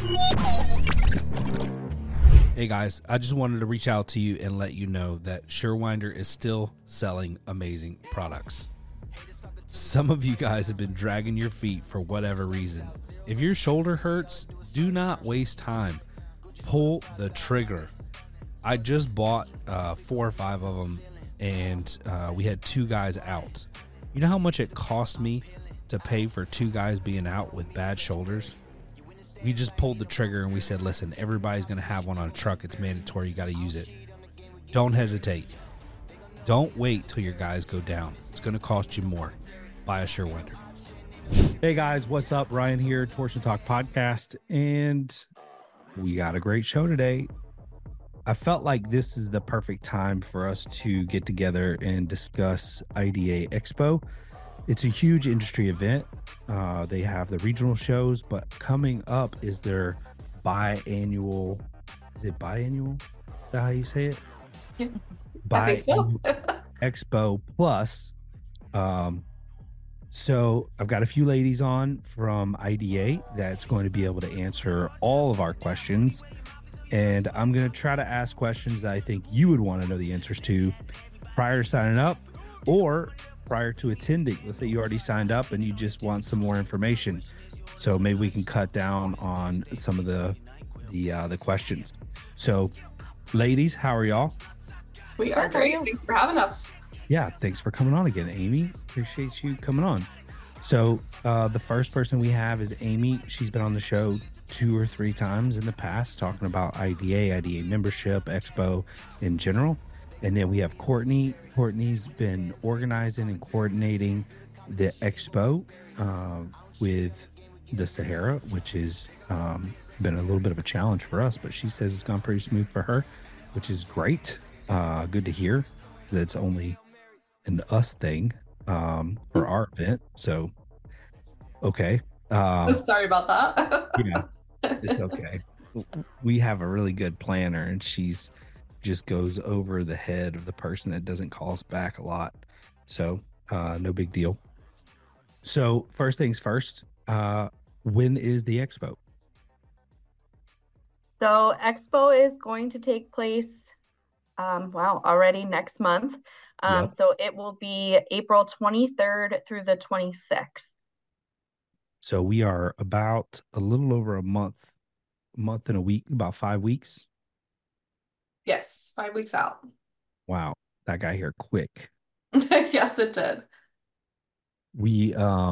Hey guys, I just wanted to reach out to you and let you know that Surewinder is still selling amazing products. Some of you guys have been dragging your feet for whatever reason. If your shoulder hurts, do not waste time. Pull the trigger. I just bought 4 or 5 of them, and we had 2 guys out. You know how much it cost me to pay for 2 guys being out with bad shoulders? We just pulled the trigger and we said, listen, everybody's going to have one on a truck. It's mandatory. You got to use it. Don't hesitate. Don't wait till your guys go down. It's going to cost you more. Buy a Surewinder. Hey guys, what's up? Ryan here, Torch and Talk podcast. And we got a great show today. I felt like this is the perfect time for us to get together and discuss IDA Expo. It's a huge industry event. They have the regional shows, but coming up is their biannual. Is it biannual? Is that how you say it? Yeah, I think so. Expo Plus. So I've got a few ladies on from IDA that's going to be able to answer all of our questions. And I'm going to try to ask questions that I think you would want to know the answers to prior to signing up or prior to attending. Let's say you already signed up and you just want some more information. So maybe we can cut down on some of the questions. So ladies, how are y'all? We are great. Thanks for having us. Yeah, thanks for coming on again, Amy. Appreciate you coming on. So the first person we have is Amy. She's been on the show 2 or 3 times in the past talking about IDA membership, Expo in general. And then we have Courtney. Courtney's been organizing and coordinating the Expo with the Sahara, which has been a little bit of a challenge for us, but she says it's gone pretty smooth for her, which is great. Good to hear that it's only an us thing for our event. So, okay. Sorry about that. Yeah, it's okay. We have a really good planner, and she's just goes over the head of the person that doesn't call us back a lot. So no big deal. So first things first, when is the Expo? So Expo is going to take place, already next month. Yep. So it will be April 23rd through the 26th. So we are about a little over a month and a week, about 5 weeks. Yes, 5 weeks out. Wow, that got here quick. Yes, it did. We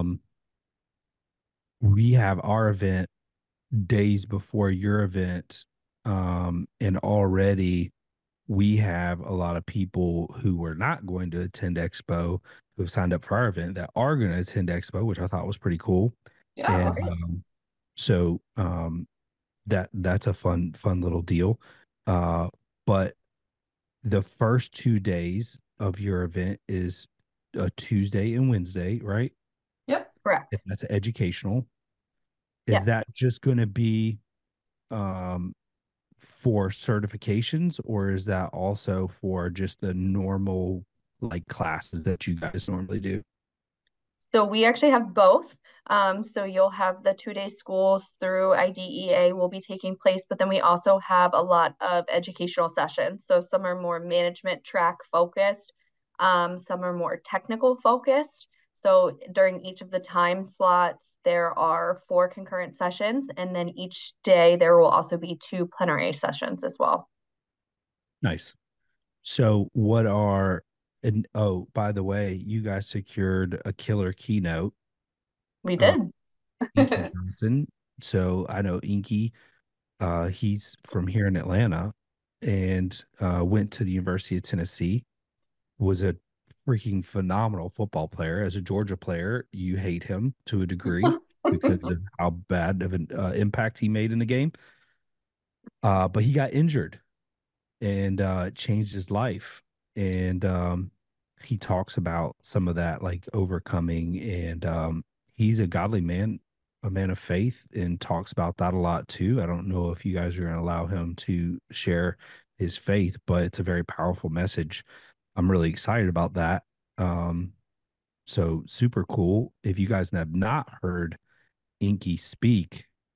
have our event days before your event, and already we have a lot of people who were not going to attend Expo who have signed up for our event that are going to attend Expo, which I thought was pretty cool. Yeah. And that's a fun little deal. But the first 2 days of your event is a Tuesday and Wednesday, right? Yep. Correct. If that's educational. Is Yes. that just going to be for certifications, or is that also for just the normal like classes that you guys normally do? So we actually have both. So you'll have the 2-day schools through IDEA will be taking place, but then we also have a lot of educational sessions. So some are more management track focused, some are more technical focused. So during each of the time slots, there are 4 concurrent sessions, and then each day there will also be 2 plenary sessions as well. Nice. So and oh, by the way, you guys secured a killer keynote. We did. Inky Johnson. So I know Inky, he's from here in Atlanta and went to the University of Tennessee, was a freaking phenomenal football player. As a Georgia player, you hate him to a degree because of how bad of an impact he made in the game. But he got injured and it changed his life. And he talks about some of that, like overcoming. And he's a godly man, a man of faith, and talks about that a lot too. I don't know if you guys are going to allow him to share his faith, but it's a very powerful message. I'm really excited about that. So super cool. If you guys have not heard Inky speak,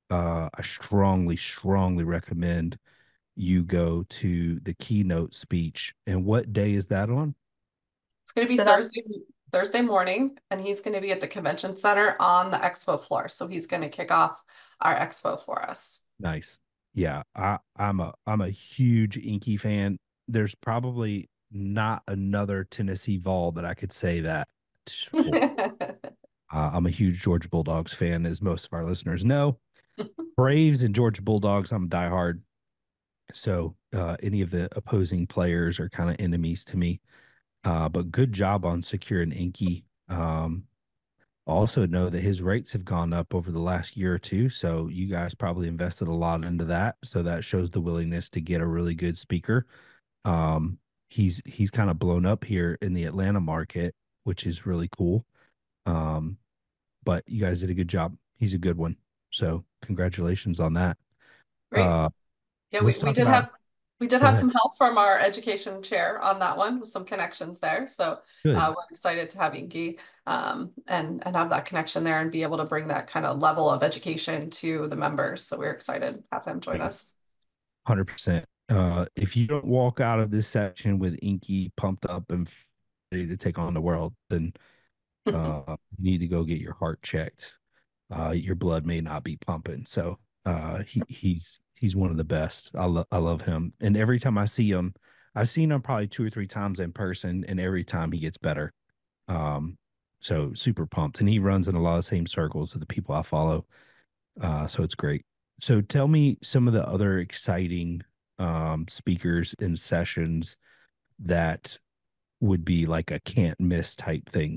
I strongly, strongly recommend you go to the keynote speech. And what day is that on? It's going to be So that's Thursday morning, and he's going to be at the convention center on the expo floor. So he's going to kick off our expo for us. Nice. Yeah, I'm a huge Inky fan. There's probably not another Tennessee Vol that I could say that for. I'm a huge Georgia Bulldogs fan, as most of our listeners know. Braves and Georgia Bulldogs, I'm diehard. So any of the opposing players are kind of enemies to me. But good job on securing Inky. Also know that his rates have gone up over the last year or two. So you guys probably invested a lot into that. So that shows the willingness to get a really good speaker. He's kind of blown up here in the Atlanta market, which is really cool. But you guys did a good job. He's a good one. So congratulations on that. Great. Yeah, Let's we talk did about. have we did Go have ahead. some help from our education chair on that one with some connections there. So Good. we're excited to have Inky and have that connection there and be able to bring that kind of level of education to the members. So we're excited to have him join Yeah, us. 100%. If you don't walk out of this section with Inky pumped up and ready to take on the world, then you need to go get your heart checked. Your blood may not be pumping. So he's one of the best. I love him. And every time I see him, I've seen him probably 2 or 3 times in person, and every time he gets better. Um, so super pumped. And he runs in a lot of the same circles with the people I follow. So it's great. So tell me some of the other exciting speakers and sessions that would be like a can't miss type thing.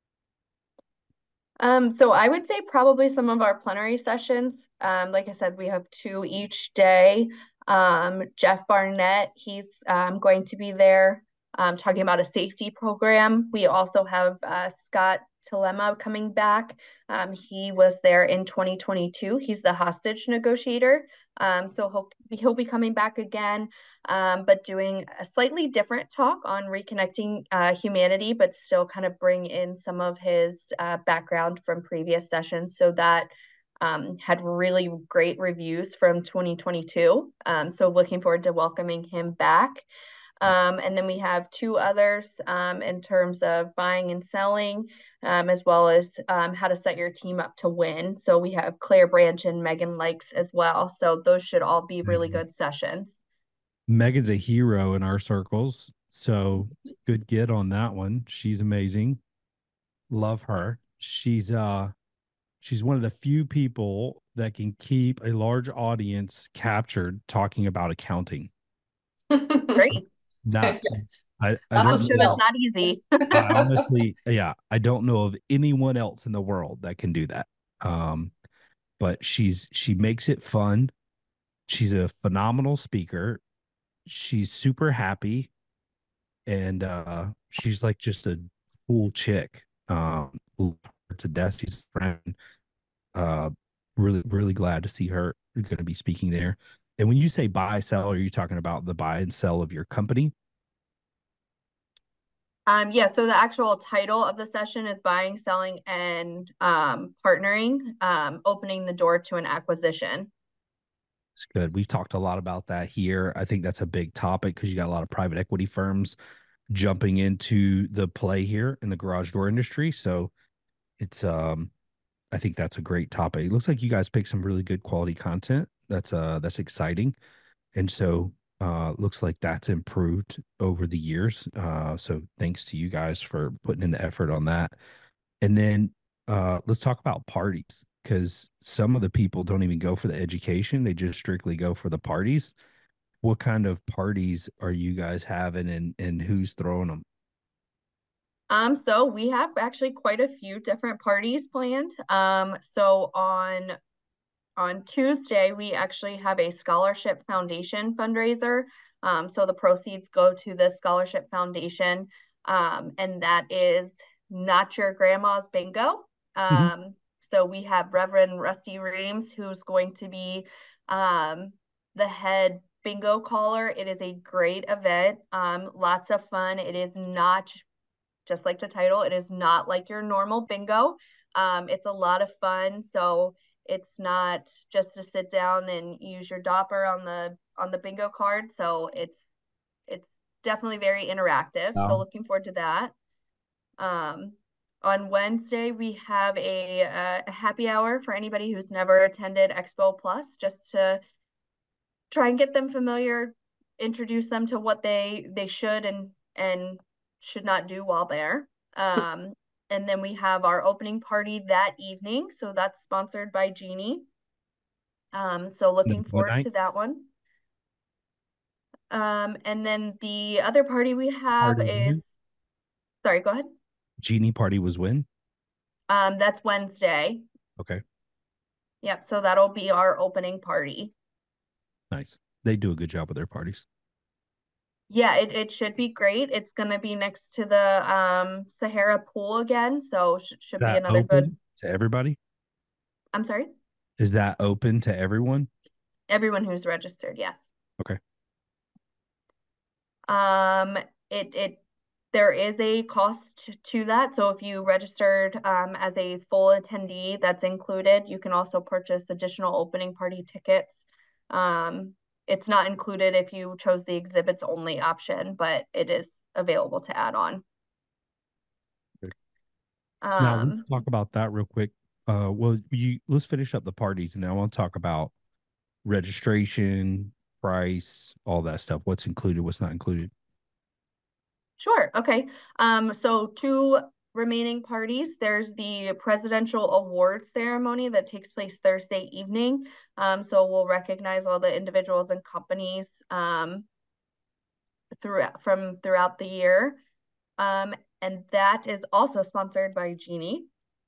So I would say probably some of our plenary sessions. Like I said, we have 2 each day. Jeff Barnett, he's going to be there talking about a safety program. We also have Scott Telema coming back. He was there in 2022. He's the hostage negotiator. So he'll be coming back again, but doing a slightly different talk on reconnecting humanity, but still kind of bring in some of his background from previous sessions. So that had really great reviews from 2022. So looking forward to welcoming him back. And then we have 2 others in terms of buying and selling, as well as how to set your team up to win. So we have Claire Branch and Megan Likes as well. So those should all be really Mhm. good sessions. Megan's a hero in our circles. So good get on that one. She's amazing. Love her. She's one of the few people that can keep a large audience captured talking about accounting. Great. Not I That's a don't I'm sure know. that's skill. not easy. I honestly, yeah, I don't know of anyone else in the world that can do that. Um, but she makes it fun. She's a phenomenal speaker. She's super happy, and she's like just a cool chick. Love her to death. She's a friend. Uh, really glad to see her going to be speaking there. And when you say buy sell, are you talking about the buy and sell of your company? Yeah, so the actual title of the session is buying, selling, and partnering, opening the door to an acquisition. It's good. We've talked a lot about that here. I think that's a big topic because you got a lot of private equity firms jumping into the play here in the garage door industry. So it's I think that's a great topic. It looks like you guys picked some really good quality content. That's exciting. And so looks like that's improved over the years. So thanks to you guys for putting in the effort on that. And then let's talk about parties because some of the people don't even go for the education, they just strictly go for the parties. What kind of parties are you guys having and who's throwing them? So we have actually quite a few different parties planned. So on Tuesday, we actually have a scholarship foundation fundraiser. So the proceeds go to the scholarship foundation, and that is Not Your Grandma's Bingo. Mhm. So we have Reverend Rusty Reams, who's going to be um, the head bingo caller. It is a great event, lots of fun. It is not just like the title, it is not like your normal bingo. It's a lot of fun. So It's not just to sit down and use your dopper on the bingo card. So it's definitely very interactive. So looking forward to that. On Wednesday, we have a happy hour for anybody who's never attended Expo Plus, just to try and get them familiar, introduce them to what they should and should not do while there. And then we have our opening party that evening. So that's sponsored by Genie. So looking forward to that one. And then the other party we have is, sorry, go ahead. Genie party was when? That's Wednesday. Okay. Yep. So that'll be our opening party. Nice. They do a good job with their parties. Yeah, it should be great. It's gonna be next to the Sahara pool again, so should be another good. To everybody? I'm sorry? Is that open to everyone? Everyone who's registered, yes. Okay. There is a cost to that. So if you registered as a full attendee, that's included. You can also purchase additional opening party tickets. It's not included if you chose the exhibits only option, but it is available to add on. Okay. Now let's talk about that real quick. Let's finish up the parties, and then I want to talk about registration, price, all that stuff. What's included, what's not included. Sure. Okay. So 2 remaining parties. There's the presidential award ceremony that takes place Thursday evening. So we'll recognize all the individuals and companies throughout the year. And that is also sponsored by Genie.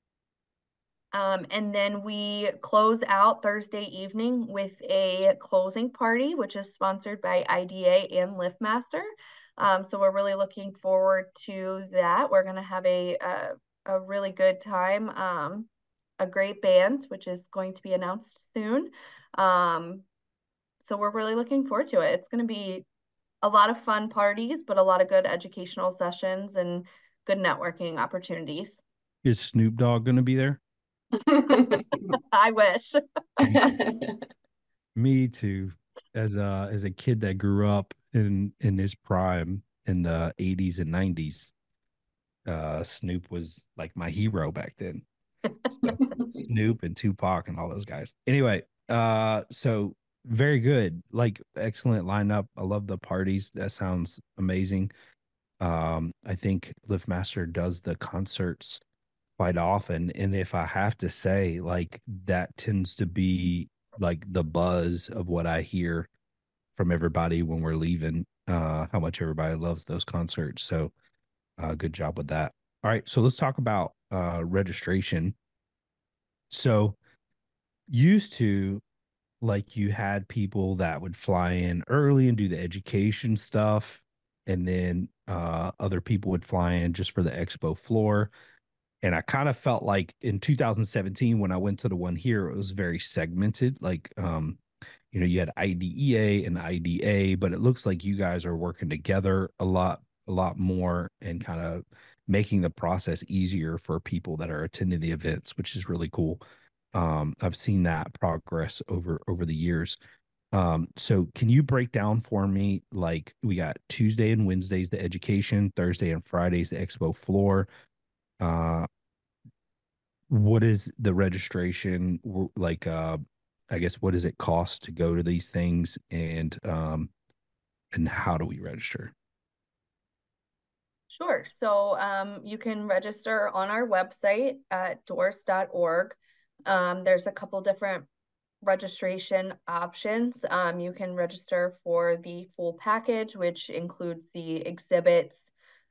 And then we close out Thursday evening with a closing party, which is sponsored by IDA and LiftMaster. So we're really looking forward to that. We're going to have a really good time, a great band, which is going to be announced soon. So we're really looking forward to it. It's going to be a lot of fun parties, but a lot of good educational sessions and good networking opportunities. Is Snoop Dogg going to be there? I wish. Me too. As a kid that grew up in his prime in the 80s and 90s, Snoop was like my hero back then. Snoop and Tupac and all those guys. Anyway, so very good. Like, excellent lineup. I love the parties. That sounds amazing. I think LiftMaster does the concerts quite often, and if I have to say, like, that tends to be like the buzz of what I hear from everybody when we're leaving, how much everybody loves those concerts. So good job with that. All right, so let's talk about registration. So used to, like, you had people that would fly in early and do the education stuff, and then other people would fly in just for the expo floor. And I kind of felt like in 2017, when I went to the one here, it was very segmented. Like, you had IDEA and IDA, but it looks like you guys are working together a lot more and kind of making the process easier for people that are attending the events, which is really cool. I've seen that progress over the years. So can you break down for me, like, we got Tuesday and Wednesdays, the education, Thursday and Fridays, the expo floor. What is the registration like? I guess, what does it cost to go to these things, and how do we register? Sure. So you can register on our website at doors.org. There's a couple different registration options. You can register for the full package, which includes the exhibits,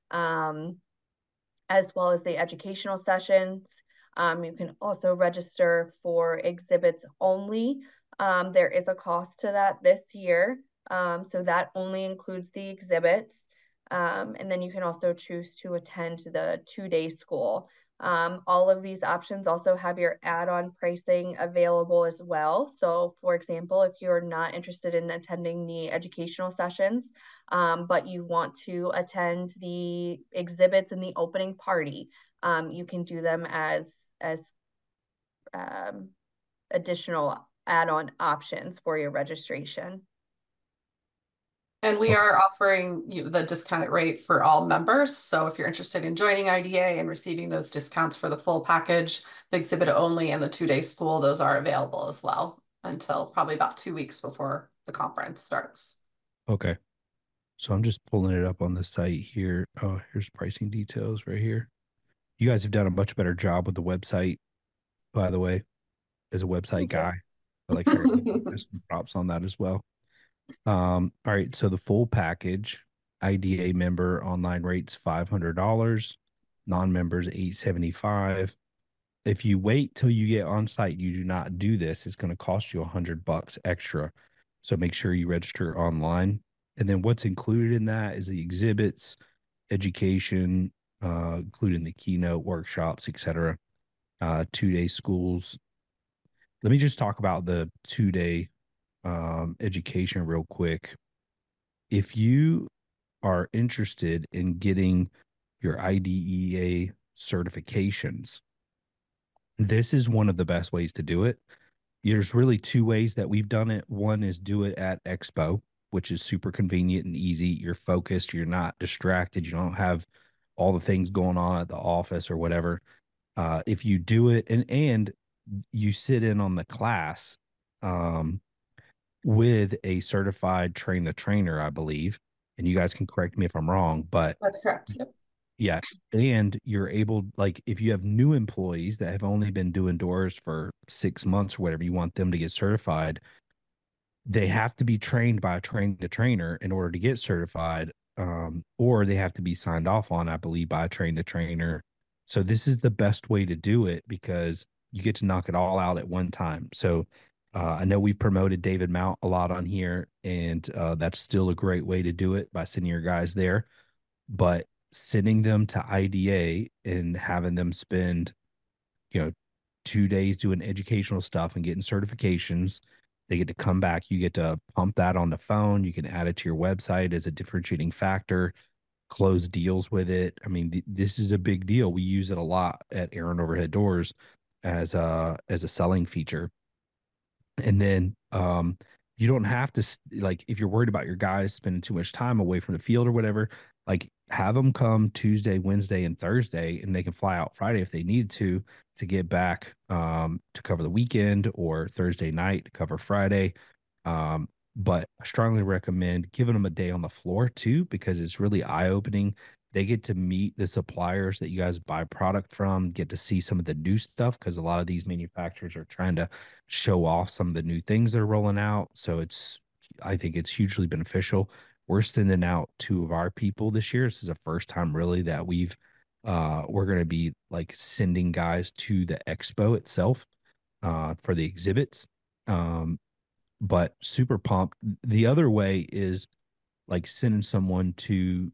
as well as the educational sessions. You can also register for exhibits only. There is a cost to that this year. So that only includes the exhibits. And then you can also choose to attend the 2-day school. All of these options also have your add-on pricing available as well. So for example, if you're not interested in attending the educational sessions, but you want to attend the exhibits in the opening party, you can do them as additional add-on options for your registration. And we are offering you the discounted rate for all members. So if you're interested in joining IDA and receiving those discounts for the full package, the exhibit only and the 2-day school, those are available as well until probably about 2 weeks before the conference starts. Okay. So I'm just pulling it up on the site here. Oh, here's pricing details right here. You guys have done a much better job with the website, by the way, as a website guy. I like to give some props on that as well. All right. So the full package, IDA member online rates $500, non-members $875. If you wait till you get on site, you do not do this, it's going to cost you $100 extra. So make sure you register online. And then what's included in that is the exhibits, education, including the keynote, workshops, etc. 2-day schools. Let me just talk about the 2-day education real quick. If you are interested in getting your IDEA certifications, this is one of the best ways to do it. There's really 2 ways that we've done it. One is do it at Expo, which is super convenient and easy. You're focused, you're not distracted, you don't have all the things going on at the office or whatever. If you do it and you sit in on the class with a certified train the trainer, I believe, and you guys can correct me if I'm wrong, but That's correct. Yep. yeah. And you're able, like, if you have new employees that have only been doing doors for 6 months or whatever, you want them to get certified, they have to be trained by a train the trainer in order to get certified, or they have to be signed off on, I believe, by a train the trainer. So this is the best way to do it because you get to knock it all out at one time. So I know we've promoted David Mount a lot on here, and that's still a great way to do it by sending your guys there. But sending them to IDA and having them spend, 2 days doing educational stuff and getting certifications, they get to come back. You get to pump that on the phone. You can add it to your website as a differentiating factor, close deals with it. I mean, this is a big deal. We use it a lot at Aaron Overhead Doors as a selling feature. And then you don't have to, like, if you're worried about your guys spending too much time away from the field or whatever, like, have them come Tuesday, Wednesday, and Thursday, and they can fly out Friday if they need to get back to cover the weekend, or Thursday night to cover Friday. But I strongly recommend giving them a day on the floor too, because it's really eye-opening. They get to meet the suppliers that you guys buy product from, get to see some of the new stuff, because a lot of these manufacturers are trying to show off some of the new things they're rolling out. So I think it's hugely beneficial. We're sending out 2 of our people this year. This is the first time really that we're going to be like sending guys to the expo itself for the exhibits. But super pumped. The other way is like sending someone to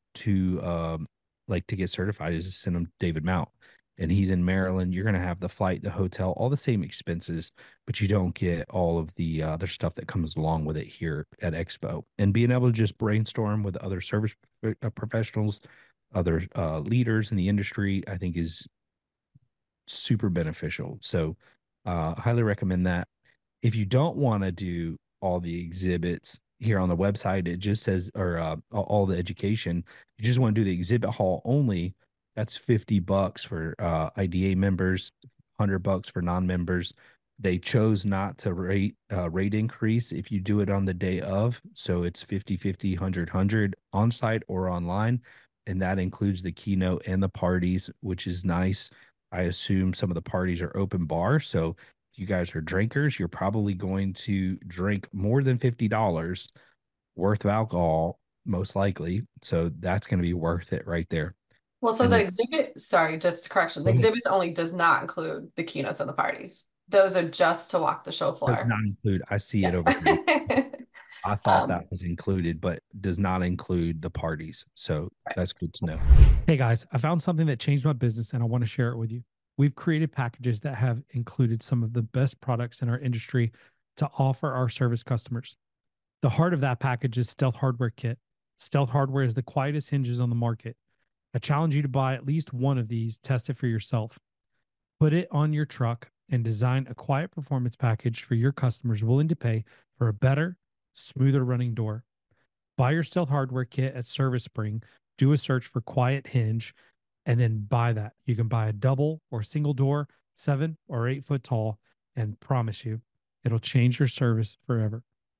like to get certified, is to send them to David Mount, and he's in Maryland. You're going to have the flight, the hotel, all the same expenses, but you don't get all of the other stuff that comes along with it here at Expo. And being able to just brainstorm with other service professionals, other leaders in the industry, I think is super beneficial. So highly recommend that. If you don't want to do all the exhibits here on the website, it just says, or all the education, you just want to do the exhibit hall only, that's $50 for IDA members, $100 for non-members. They chose not to rate increase if you do it on the day of. So it's 50, 50, 100, 100 on site or online. And that includes the keynote and the parties, which is nice. I assume some of the parties are open bar. So if you guys are drinkers, you're probably going to drink more than $50 worth of alcohol, most likely. So that's going to be worth it right there. Well, so And the then, exhibit, sorry, just correction, the go ahead. exhibits only does not include the keynotes and the parties. Those are just to walk the show Does floor. not include, I see it Yeah. over here. I thought that Um, was included, but does not include the parties. So right. that's good to know. Hey guys, I found something that changed my business and I want to share it with you. We've created packages that have included some of the best products in our industry to offer our service customers. The heart of that package is Stealth Hardware Kit. Stealth Hardware is the quietest hinges on the market. I challenge you to buy at least one of these, test it for yourself. Put it on your truck, and design a quiet performance package for your customers willing to pay for a better, smoother running door. Buy your Stealth hardware kit at Service Spring, do a search for Quiet Hinge, and then buy that. You can buy a double or single door, 7 or 8 foot tall, and promise you, it'll change your service forever.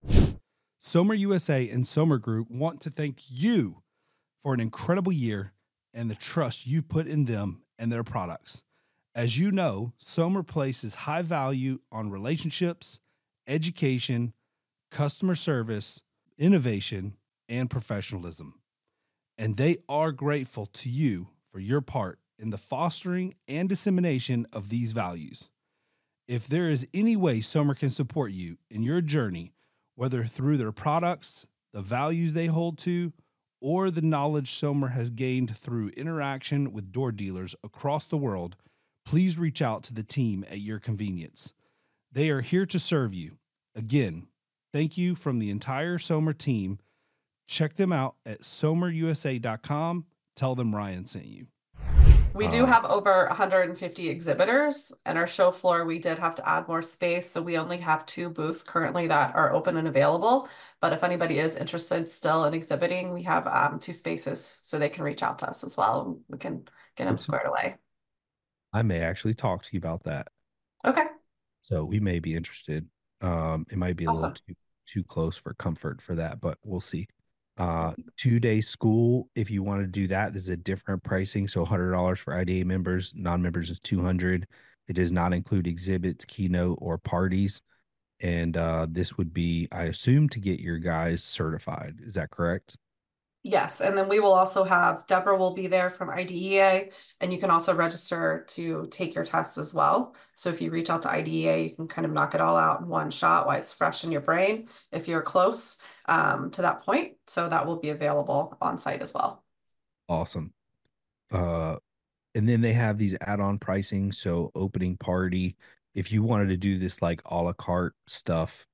Somer USA and Somer Group want to thank you for an incredible year and the trust you put in them and their products. As you know, Somer places high value on relationships, education, customer service, innovation, and professionalism. And they are grateful to you for your part in the fostering and dissemination of these values. If there is any way Somer can support you in your journey, whether through their products, the values they hold to, or the knowledge Somer has gained through interaction with door dealers across the world, please reach out to the team at your convenience. They are here to serve you. Again, thank you from the entire Somer team. Check them out at somerusa.com. Tell them Ryan sent you. We do have over 150 exhibitors, and our show floor, we did have to add more space. So we only have 2 booths currently that are open and available. But if anybody is interested still in exhibiting, we have 2 spaces, so they can reach out to us as well. And we can get them squared away. I may actually talk to you about that. Okay. So we may be interested. It might be a Awesome. little too close for comfort for that, but we'll see. 2-day school, if you want to do that, this is a different pricing. So $100 for IDA members, non-members is $200. It does not include exhibits, keynote, or parties. And this would be, I assume, to get your guys certified. Is that correct? Yes, and then we will also have, Deborah will be there from IDEA, and you can also register to take your tests as well. So if you reach out to IDEA, you can kind of knock it all out in one shot while it's fresh in your brain if you're close to that point. So that will be available on site as well. Awesome. And then they have these add-on pricing. So opening party, if you wanted to do this like a la carte stuff,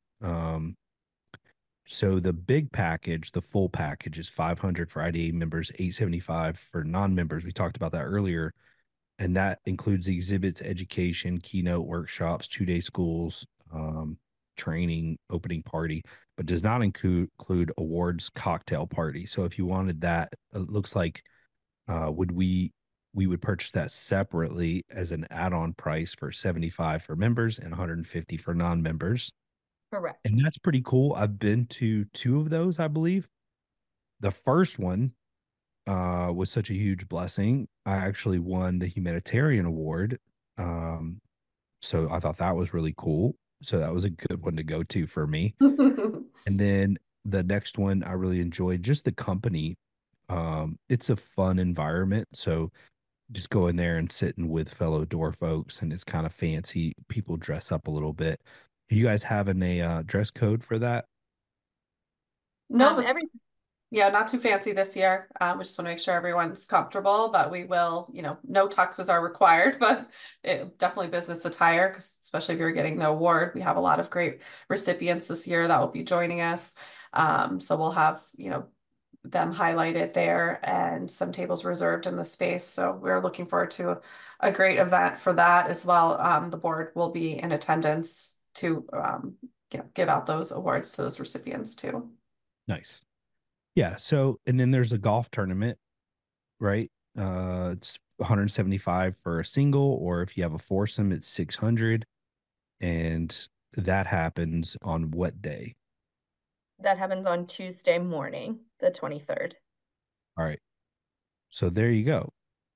so the big package, the full package is $500 for IDA members, $875 for non-members. We talked about that earlier. And that includes exhibits, education, keynote workshops, 2-day schools, training, opening party, but does not include awards cocktail party. So if you wanted that, it looks like we would purchase that separately as an add-on price for $75 for members and $150 for non-members. Correct. And that's pretty cool. I've been to 2 of those, I believe. The first one was such a huge blessing. I actually won the humanitarian award. So I thought that was really cool. So that was a good one to go to for me. And then the next one, I really enjoyed just the company. It's a fun environment. So just go in there and sitting with fellow door folks, and it's kind of fancy. People dress up a little bit. You guys having a dress code for that? No, yeah, not too fancy this year. We just want to make sure everyone's comfortable, but we will, no tuxes are required, but definitely business attire, because especially if you're getting the award, we have a lot of great recipients this year that will be joining us. So we'll have, them highlighted there and some tables reserved in the space. So we're looking forward to a great event for that as well. The board will be in attendance to, give out those awards to those recipients too. Nice. Yeah. So, and then there's a golf tournament, right? It's $175 for a single, or if you have a foursome, it's $600. And that happens on what day? That happens on Tuesday morning, the 23rd. All right. So there you go.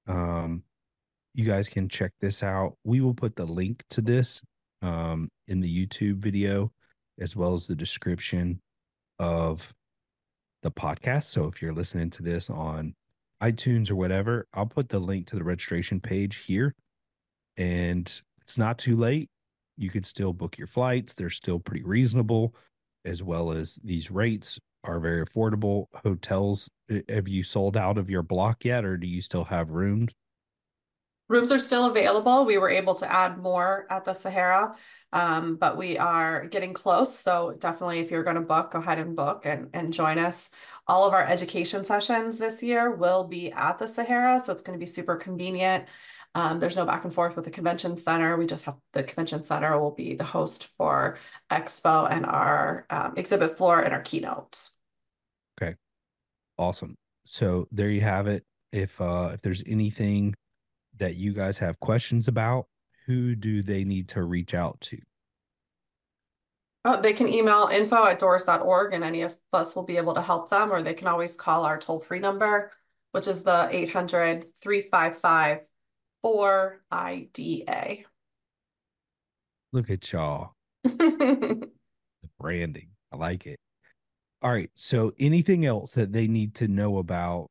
You guys can check this out. We will put the link to this in the YouTube video, as well as the description of the podcast. So if you're listening to this on iTunes or whatever, I'll put the link to the registration page here. And it's not too late. You could still book your flights. They're still pretty reasonable, as well as these rates are very affordable. Hotels, have you sold out of your block yet, or do you still have rooms? Rooms are still available. We were able to add more at the Sahara, but we are getting close. So definitely, if you're going to book, go ahead and book and join us. All of our education sessions this year will be at the Sahara, so it's going to be super convenient. There's no back and forth with the convention center. We just have the convention center will be the host for Expo and our exhibit floor and our keynotes. Okay. Awesome. So there you have it. If there's anything that you guys have questions about, who do they need to reach out to? They can email info@doors.org and any of us will be able to help them, or they can always call our toll-free number, which is the 800-355-4IDA. Look at y'all. The branding. I like it. All right. So anything else that they need to know about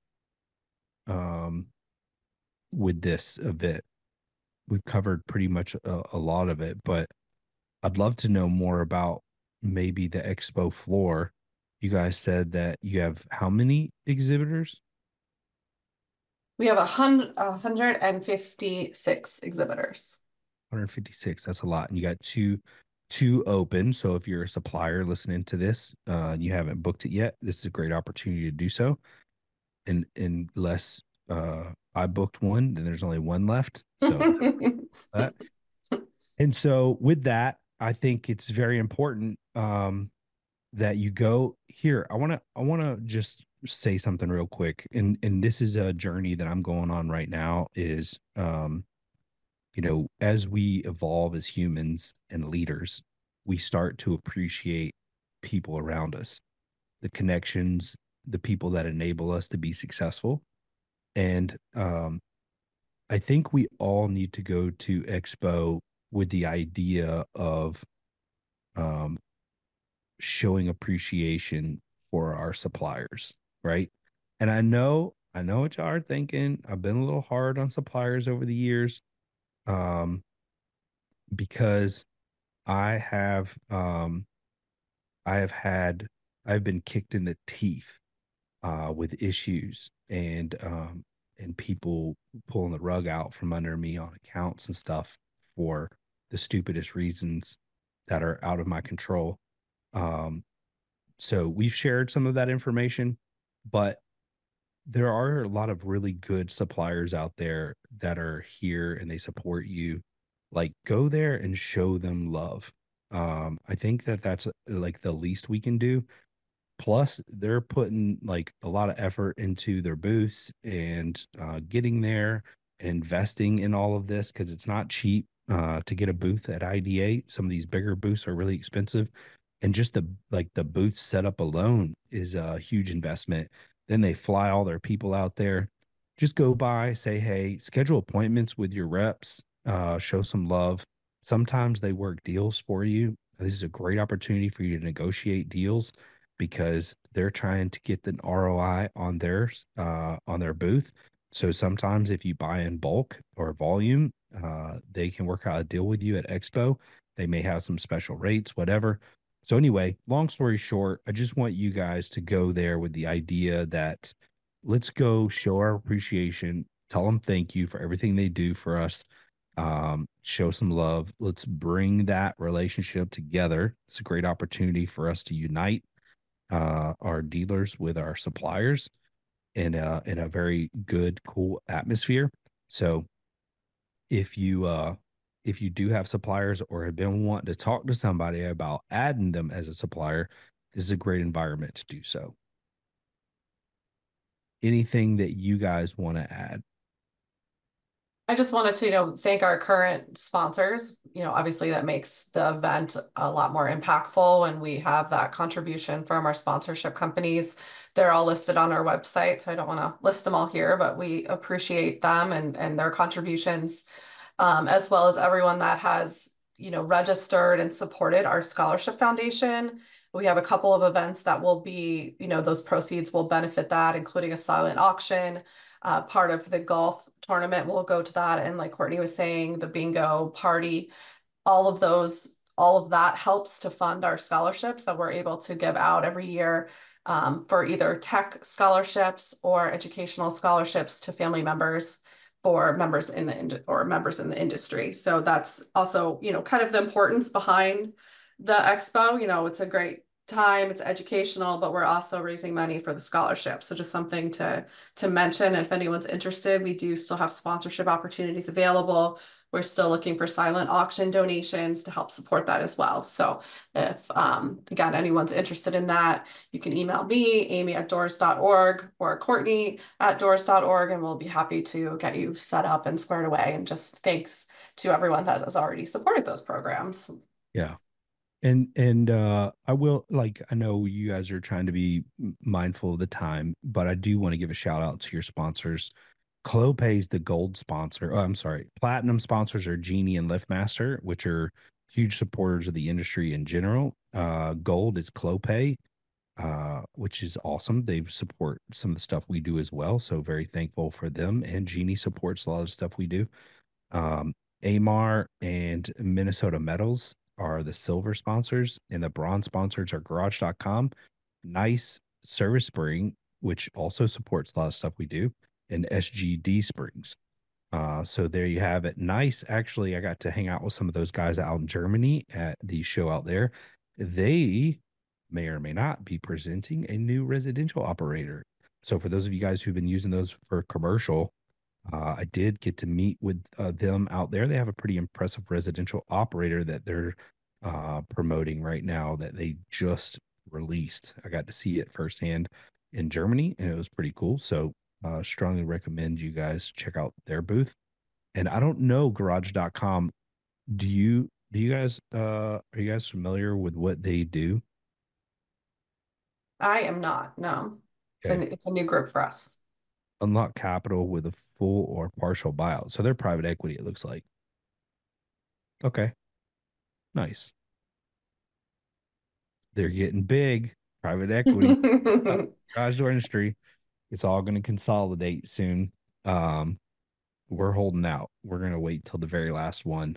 with this event? We've covered pretty much a lot of it, but I'd love to know more about maybe the expo floor. You guys said that you have how many exhibitors? We have 156 exhibitors. 156. That's a lot. And you got two open. So if you're a supplier listening to this, and you haven't booked it yet, this is a great opportunity to do so. And unless I booked one, then there's only one left. So that. And so with that, I think it's very important that you go here. I want to just say something real quick. And this is a journey that I'm going on right now is as we evolve as humans and leaders, we start to appreciate people around us, the connections, the people that enable us to be successful. And I think we all need to go to Expo with the idea of showing appreciation for our suppliers, right? And I know what y'all are thinking. I've been a little hard on suppliers over the years, because I've been kicked in the teeth with issues and people pulling the rug out from under me on accounts and stuff for the stupidest reasons that are out of my control. So we've shared some of that information, but there are a lot of really good suppliers out there that are here and they support you. Like, go there and show them love. I think that's like the least we can do. Plus, they're putting like a lot of effort into their booths and getting there and investing in all of this because it's not cheap to get a booth at IDA. Some of these bigger booths are really expensive, and just the booth setup alone is a huge investment. Then they fly all their people out there. Just go by, say hey, schedule appointments with your reps, show some love. Sometimes they work deals for you. This is a great opportunity for you to negotiate deals because they're trying to get the ROI on their booth. So sometimes if you buy in bulk or volume, they can work out a deal with you at Expo. They may have some special rates, whatever. So anyway, long story short, I just want you guys to go there with the idea that let's go show our appreciation, tell them thank you for everything they do for us, show some love. Let's bring that relationship together. It's a great opportunity for us to unite our dealers with our suppliers in a very good, cool atmosphere. So if you do have suppliers or have been wanting to talk to somebody about adding them as a supplier, this is a great environment to do so. Anything that you guys want to add? I just wanted to, thank our current sponsors. Obviously that makes the event a lot more impactful when we have that contribution from our sponsorship companies. They're all listed on our website, so I don't want to list them all here, but we appreciate them and their contributions, as well as everyone that has, registered and supported our scholarship foundation. We have a couple of events that will be, those proceeds will benefit that, including a silent auction. Part of the golf tournament will go to that. And like Courtney was saying, the bingo party, all of that helps to fund our scholarships that we're able to give out every year, for either tech scholarships or educational scholarships to family members for members in the industry. So that's also, kind of the importance behind the expo. It's a great time, it's educational, but we're also raising money for the scholarship. So just something to mention. If anyone's interested, we do still have sponsorship opportunities available. We're still looking for silent auction donations to help support that as well. So if, again, anyone's interested in that, you can email me, amy@doors.org, or Courtney@doors.org, and we'll be happy to get you set up and squared away. And just thanks to everyone that has already supported those programs. Yeah. And I will, like, I know you guys are trying to be mindful of the time, but I do want to give a shout out to your sponsors. Clopay is the gold sponsor. Oh, I'm sorry. Platinum sponsors are Genie and LiftMaster, which are huge supporters of the industry in general. Gold is Clopay, which is awesome. They support some of the stuff we do as well. So very thankful for them. And Genie supports a lot of stuff we do. Amar and Minnesota Metals are the silver sponsors, and the bronze sponsors are garage.com, Nice Service Spring, which also supports a lot of stuff we do, and SGD Springs. So there you have it. Nice. Actually, I got to hang out with some of those guys out in Germany at the show out there. They may or may not be presenting a new residential operator. So for those of you guys who've been using those for commercial, I did get to meet with them out there. They have a pretty impressive residential operator that they're promoting right now that they just released. I got to see it firsthand in Germany, and it was pretty cool. So strongly recommend you guys check out their booth. And I don't know garage.com. Do you guys are you guys familiar with what they do? I am not, no. Okay. It's a new group for us. Unlock capital with a full or partial buyout. So they're private equity, it looks like. Okay. Nice. They're getting big. Private equity, garage door industry. It's all going to consolidate soon. We're holding out. We're going to wait till the very last one.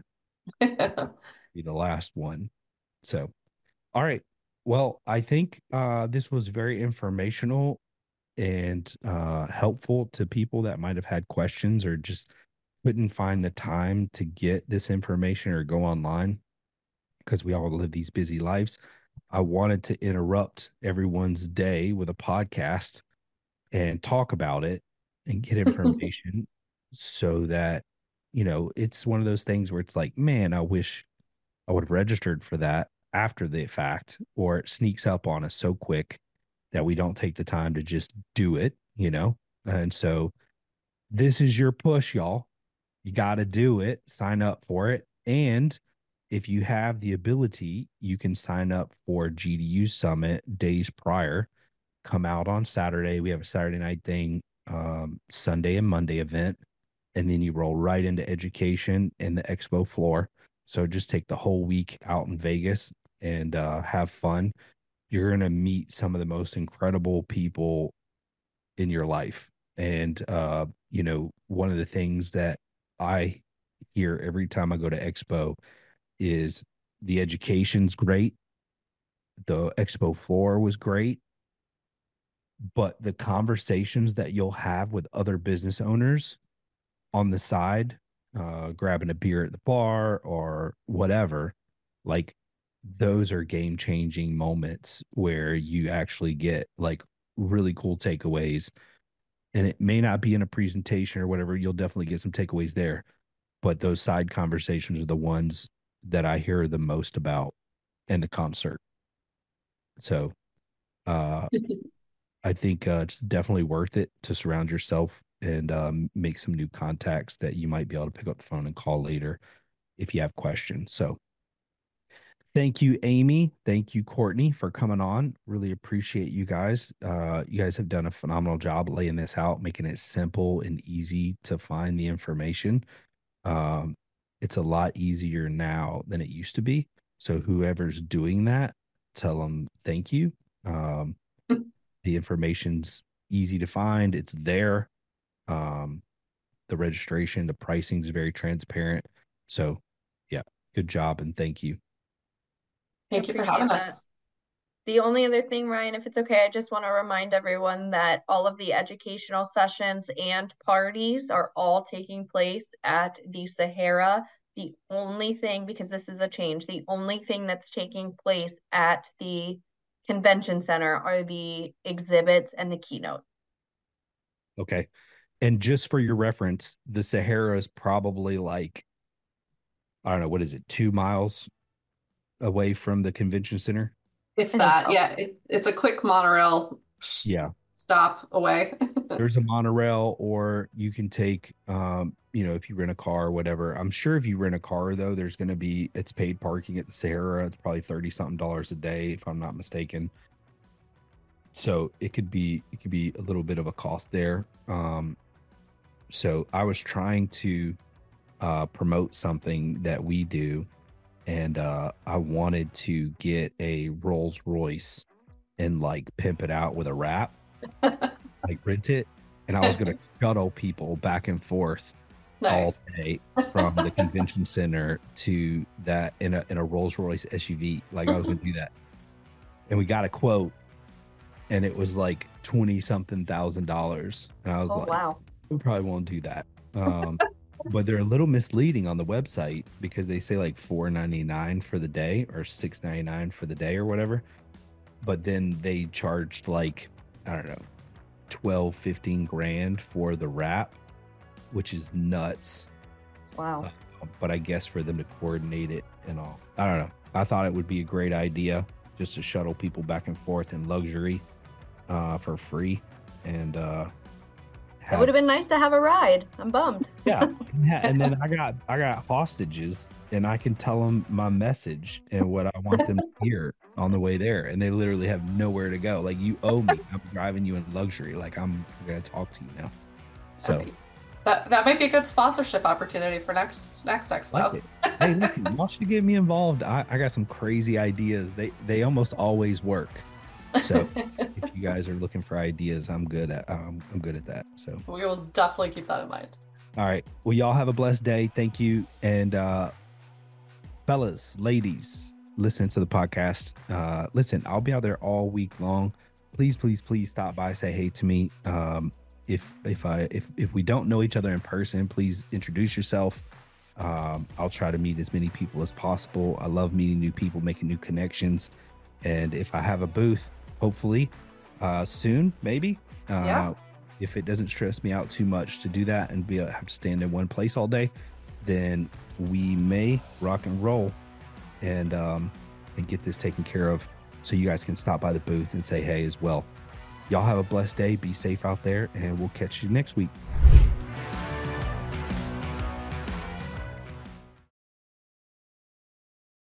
Be the last one. So, all right. Well, I think this was very informational and helpful to people that might have had questions or just couldn't find the time to get this information or go online because we all live these busy lives. I wanted to interrupt everyone's day with a podcast and talk about it and get information so that, it's one of those things where it's like, man, I wish I would have registered for that after the fact, or it sneaks up on us so quick that we don't take the time to just do it, And so this is your push, y'all. You got to do it, sign up for it. And if you have the ability, you can sign up for GDU Summit days prior. Come out on Saturday. We have a Saturday night thing, Sunday and Monday event. And then you roll right into education and the expo floor. So just take the whole week out in Vegas and have fun. You're going to meet some of the most incredible people in your life. And, one of the things that I hear every time I go to expo is the education's great. The expo floor was great. But the conversations that you'll have with other business owners on the side, grabbing a beer at the bar or whatever, like those are game-changing moments where you actually get like really cool takeaways. And it may not be in a presentation or whatever. You'll definitely get some takeaways there. But those side conversations are the ones that I hear the most about in the concert. So I think it's definitely worth it to surround yourself and make some new contacts that you might be able to pick up the phone and call later if you have questions. So thank you, Amy. Thank you, Courtney, for coming on. Really appreciate you guys. You guys have done a phenomenal job laying this out, making it simple and easy to find the information. It's a lot easier now than it used to be. So whoever's doing that, tell them thank you. The information's easy to find. It's there. The registration, the pricing is very transparent. So yeah, good job and thank you. Thank you for having us. The only other thing, Ryan, if it's okay, I just want to remind everyone that all of the educational sessions and parties are all taking place at the Sahara. The only thing, because this is a change, the only thing that's taking place at the convention center are the exhibits and the keynote. Okay. And just for your reference, the Sahara is probably like, I don't know, what is it, 2 miles away from the convention center? If I think that, so. yeah, it's a quick monorail Yeah. stop away. There's a monorail, or you can take, if you rent a car or whatever. I'm sure if you rent a car, though, there's going to be, it's paid parking at the Sahara. It's probably $30-something a day, if I'm not mistaken. So it could be a little bit of a cost there. So I was trying to promote something that we do, and I wanted to get a Rolls Royce and like pimp it out with a wrap, like rent it, and I was gonna shuttle people back and forth Nice. all day from the convention center to that in a Rolls Royce SUV. Like I was gonna do that, and we got a quote, and it was like $20-something thousand, and I was Oh, like, wow. we probably won't do that. But they're a little misleading on the website because they say like $499 for the day or $699 for the day or whatever. But then they charged like, I don't know, 12-15 grand for the wrap, which is nuts. Wow. But I guess for them to coordinate it and all, I don't know. I thought it would be a great idea just to shuttle people back and forth in luxury for free. And It would have been nice to have a ride. I'm bummed. yeah. And then I got hostages, and I can tell them my message and what I want them to hear on the way there, and they literally have nowhere to go. Like, you owe me. I'm driving you in luxury. Like, I'm gonna talk to you now. So that might be a good sponsorship opportunity for next expo. like it. Hey, listen, y'all should get me involved. I got some crazy ideas. They almost always work. So if you guys are looking for ideas, I'm good at that. So We will definitely keep that in mind. all right. Well, y'all have a blessed day. Thank you. And fellas, ladies, listen to the podcast. Listen, I'll be out there all week long. Please stop by, say hey to me. If we don't know each other in person, please introduce yourself. I'll try to meet as many people as possible. I love meeting new people, making new connections. And if I have a booth, hopefully soon, maybe. Yeah. If it doesn't stress me out too much to do that and have to stand in one place all day, then we may rock and roll and get this taken care of, so you guys can stop by the booth and say hey as well. Y'all have a blessed day. Be safe out there, and we'll catch you next week.